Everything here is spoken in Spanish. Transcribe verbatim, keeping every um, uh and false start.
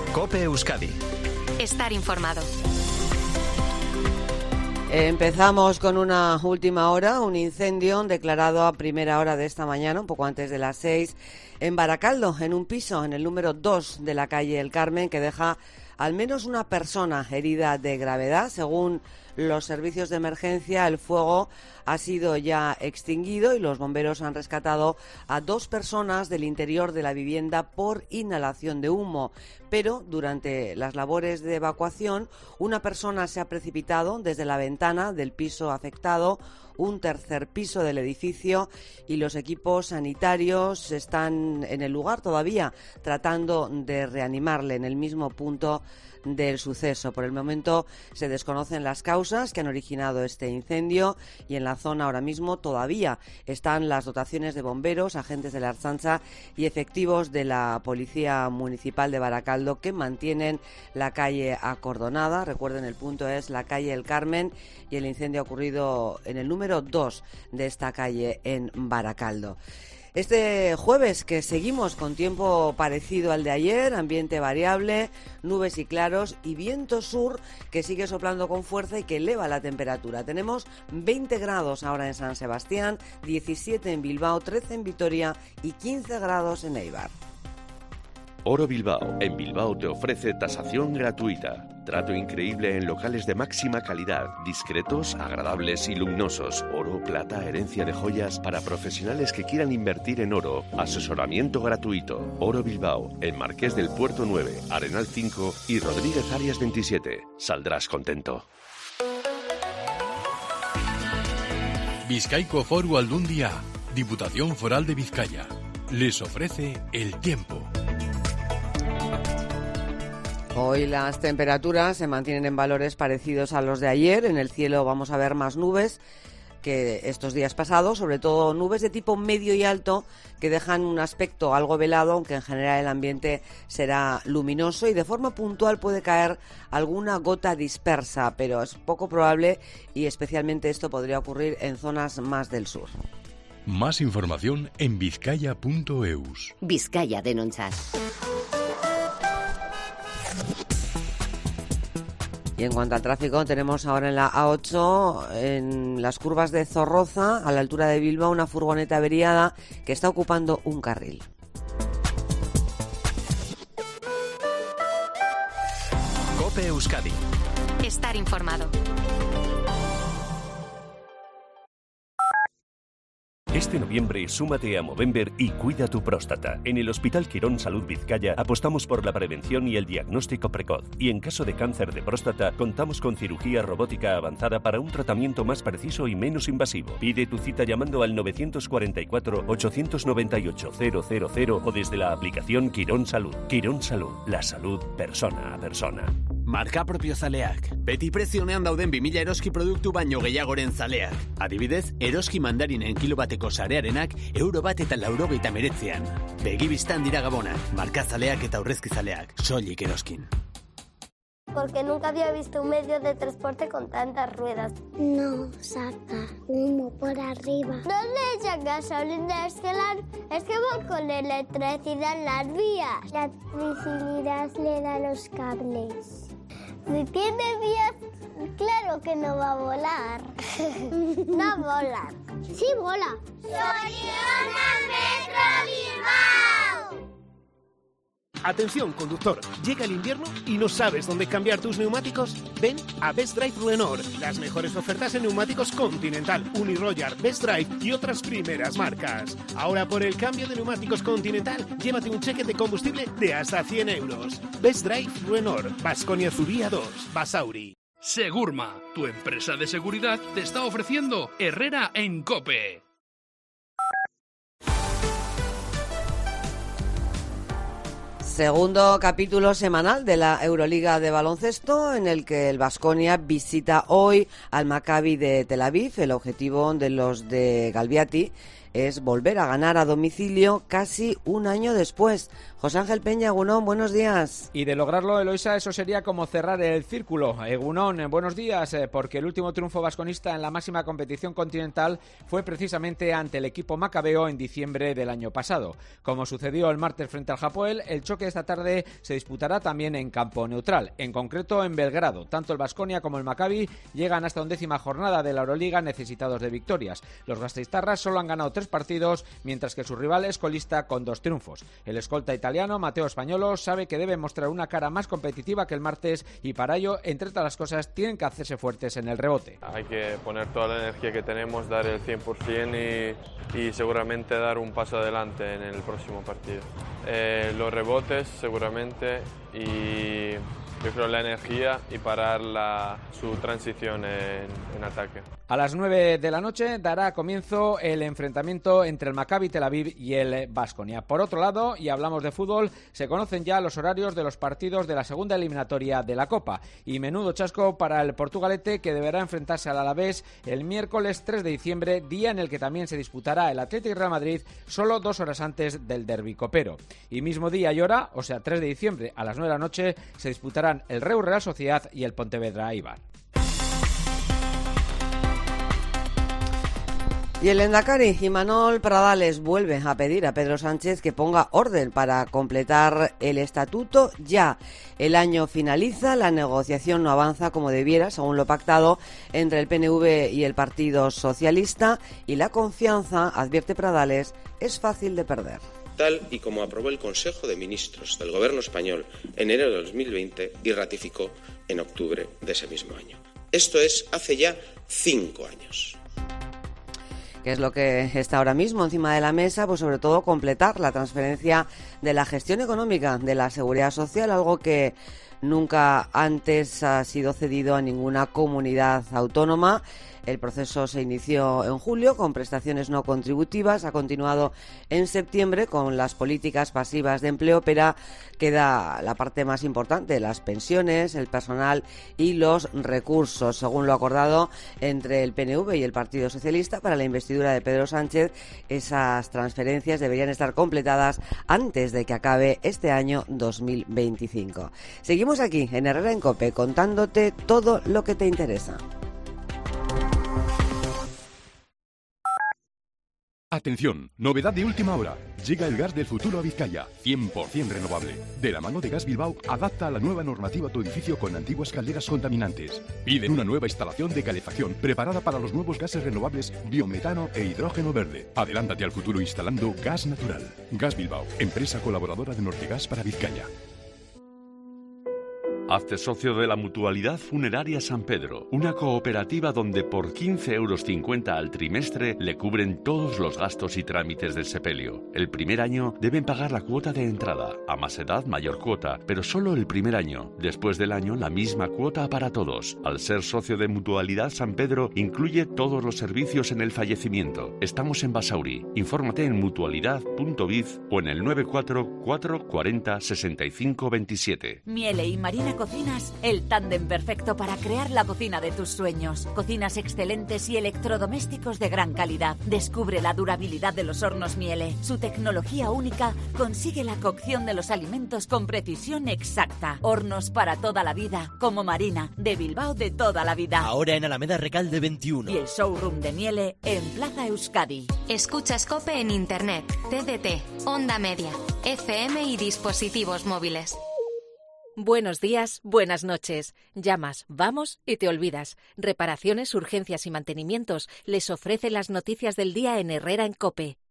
COPE Euskadi. Estar informado. Empezamos con una última hora, un incendio declarado a primera hora de esta mañana, un poco antes de las seis, en Baracaldo, en un piso, en el número dos de la calle El Carmen, que deja al menos una persona herida de gravedad. Según los servicios de emergencia, el fuego ha sido ya extinguido y los bomberos han rescatado a dos personas del interior de la vivienda por inhalación de humo. Pero durante las labores de evacuación, una persona se ha precipitado desde la ventana del piso afectado, un tercer piso del edificio, y los equipos sanitarios están en el lugar todavía tratando de reanimarle en el mismo punto del suceso. Por el momento se desconocen las causas que han originado este incendio y en la zona ahora mismo todavía están las dotaciones de bomberos, agentes de la Ertzaintza y efectivos de la Policía Municipal de Baracaldo que mantienen la calle acordonada. Recuerden, el punto es la calle El Carmen y el incendio ha ocurrido en el número dos de esta calle en Baracaldo. Este jueves, que seguimos con tiempo parecido al de ayer, ambiente variable, nubes y claros y viento sur que sigue soplando con fuerza y que eleva la temperatura. Tenemos veinte grados ahora en San Sebastián, diecisiete en Bilbao, trece en Vitoria y quince grados en Eibar. Oro Bilbao. En Bilbao te ofrece tasación gratuita. Trato increíble en locales de máxima calidad, discretos, agradables y luminosos. Oro, plata, herencia de joyas para profesionales que quieran invertir en oro. Asesoramiento gratuito. Oro Bilbao, en Marqués del Puerto nueve, Arenal cinco y Rodríguez Arias veintisiete. Saldrás contento. Bizkaiko Foru Aldundia, Diputación Foral de Vizcaya, les ofrece el tiempo. Hoy las temperaturas se mantienen en valores parecidos a los de ayer. En el cielo vamos a ver más nubes que estos días pasados, sobre todo nubes de tipo medio y alto que dejan un aspecto algo velado, aunque en general el ambiente será luminoso y de forma puntual puede caer alguna gota dispersa, pero es poco probable y especialmente esto podría ocurrir en zonas más del sur. Más información en vizcaya punto eus. Vizcaya denontzat. Y en cuanto al tráfico, tenemos ahora en la A ocho, en las curvas de Zorroza, a la altura de Bilbao, una furgoneta averiada que está ocupando un carril. COPE Euskadi. Estar informado. Este noviembre súmate a Movember y cuida tu próstata. En el Hospital Quirón Salud Vizcaya apostamos por la prevención y el diagnóstico precoz. Y en caso de cáncer de próstata, contamos con cirugía robótica avanzada para un tratamiento más preciso y menos invasivo. Pide tu cita llamando al nueve cuatro cuatro, ocho nueve ocho, cero cero cero o desde la aplicación Quirón Salud. Quirón Salud, la salud persona a persona. Marka propio zaleak. Beti prezionean dauden bi mila eroski produktu baino gehiagoren zaleak. Adibidez, eroski mandarinen kilo bateko sarearenak euro bat eta laurogeita meretzean. Begibistan dira gabonak. Marka zaleak eta aurrezki zaleak. Soilik eroskin. Porque nunca había visto un medio de transporte con tantas ruedas. No, saca humo por arriba. No le echan gasolina, es que, la, es que van con electricidad en las vías. La electricidad le da los cables. Si tiene vías, claro que no va a volar. No vola. Sí, vola. ¡Soluciona Metro Bilbao! Atención, conductor, llega el invierno y no sabes dónde cambiar tus neumáticos. Ven a Best Drive Renault, las mejores ofertas en neumáticos Continental, Uniroyal, Best Drive y otras primeras marcas. Ahora por el cambio de neumáticos Continental, llévate un cheque de combustible de hasta cien euros. Best Drive Renault, Baskonia Zuria dos, Basauri. Segurma, tu empresa de seguridad, te está ofreciendo Herrera en COPE. Segundo capítulo semanal de la Euroliga de baloncesto, en el que el Baskonia visita hoy al Maccabi de Tel Aviv. El objetivo de los de Galbiati es volver a ganar a domicilio casi un año después. José Ángel Peña, Egunon, buenos días. Y de lograrlo, Eloisa, eso sería como cerrar el círculo. Egunon, buenos días, porque el último triunfo vasconista en la máxima competición continental fue precisamente ante el equipo macabeo en diciembre del año pasado. Como sucedió el martes frente al Hapoel, el choque de esta tarde se disputará también en campo neutral, en concreto en Belgrado. Tanto el Baskonia como el Maccabi llegan hasta undécima jornada de la Euroliga necesitados de victorias. Los gasteiztarras solo han ganado tres partidos, mientras que su rival es colista con dos triunfos. El escolta italiano, Matteo Spagnolo, sabe que debe mostrar una cara más competitiva que el martes y para ello, entre todas las cosas, tienen que hacerse fuertes en el rebote. Hay que poner toda la energía que tenemos, dar el cien por ciento y, y seguramente dar un paso adelante en el próximo partido. Eh, los rebotes seguramente y yo creo la energía y parar la, su transición en, en ataque. A las nueve de la noche dará comienzo el enfrentamiento entre el Maccabi Tel Aviv y el Baskonia. Por otro lado, y hablamos de fútbol, se conocen ya los horarios de los partidos de la segunda eliminatoria de la Copa. Y menudo chasco para el Portugalete, que deberá enfrentarse al Alavés el miércoles tres de diciembre, día en el que también se disputará el Athletic Real Madrid, solo dos horas antes del derbi copero. Y mismo día y hora, o sea tres de diciembre a las nueve de la noche, se disputarán el Reus Real Sociedad y el Pontevedra Eibar. Y el Endacari Imanol Pradales vuelve a pedir a Pedro Sánchez que ponga orden para completar el estatuto ya. El año finaliza, la negociación no avanza como debiera, según lo pactado entre el P N V y el Partido Socialista, y la confianza, advierte Pradales, es fácil de perder. Tal y como aprobó el Consejo de Ministros del Gobierno español en enero de dos mil veinte y ratificó en octubre de ese mismo año. Esto es hace ya cinco años. ¿Qué es lo que está ahora mismo encima de la mesa? Pues sobre todo completar la transferencia de la gestión económica de la Seguridad Social, algo que nunca antes ha sido cedido a ninguna comunidad autónoma. El proceso se inició en julio con prestaciones no contributivas, ha continuado en septiembre con las políticas pasivas de empleo, pero queda la parte más importante, las pensiones, el personal y los recursos, según lo acordado entre el P N V y el Partido Socialista para la investidura de Pedro Sánchez. Esas transferencias deberían estar completadas antes de que acabe este año dos mil veinticinco. Seguimos aquí en Herrera en COPE contándote todo lo que te interesa. Atención, novedad de última hora. Llega el gas del futuro a Vizcaya, cien por ciento renovable. De la mano de Gas Bilbao, adapta a la nueva normativa tu edificio con antiguas calderas contaminantes. Piden una nueva instalación de calefacción preparada para los nuevos gases renovables biometano e hidrógeno verde. Adelántate al futuro instalando gas natural. Gas Bilbao, empresa colaboradora de Nortegas para Vizcaya. Hazte socio de la Mutualidad Funeraria San Pedro, una cooperativa donde por quince euros cincuenta al trimestre le cubren todos los gastos y trámites del sepelio. El primer año deben pagar la cuota de entrada, a más edad mayor cuota, pero solo el primer año. Después del año la misma cuota para todos. Al ser socio de Mutualidad San Pedro incluye todos los servicios en el fallecimiento. Estamos en Basauri. Infórmate en mutualidad punto biz o en el nueve cuatro cuatro cuatro cero sesenta y cinco veintisiete. Miele y Marina Cocinas, el tándem perfecto para crear la cocina de tus sueños. Cocinas excelentes y electrodomésticos de gran calidad. Descubre la durabilidad de los hornos Miele. Su tecnología única consigue la cocción de los alimentos con precisión exacta. Hornos para toda la vida, como Marina, de Bilbao de toda la vida. Ahora en Alameda Recalde veintiuno. Y el showroom de Miele en Plaza Euskadi. Escuchas COPE en Internet, T D T, Onda Media, F M y dispositivos móviles. Buenos días, buenas noches. Llamas, vamos y te olvidas. Reparaciones, urgencias y mantenimientos les ofrece las noticias del día en Herrera en COPE.